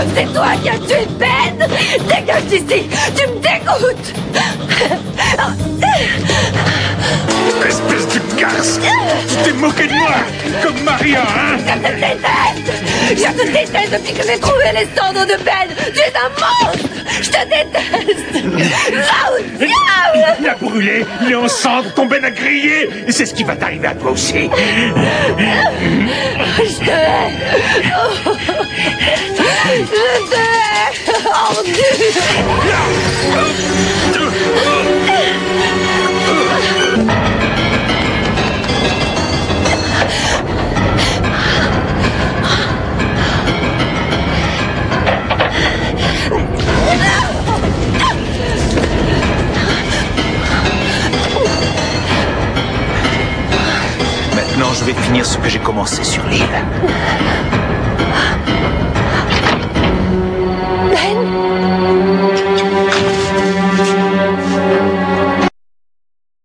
C'est toi qui as tué Ben! Dégage d'ici! Tu me dégoûtes! Espèce de garce! Tu t'es moqué de moi! Comme Maria, hein? Je te déteste! Je te déteste depuis que j'ai trouvé les cendres de Ben! Tu es un monstre! Je te déteste! Va au diable! Il a brûlé, il est en cendres, ton Ben a grillé! Et c'est ce qui va t'arriver à toi aussi! Je te hais! Oh. Je te hais! Ordure! Maintenant, je vais finir ce que j'ai commencé sur l'île.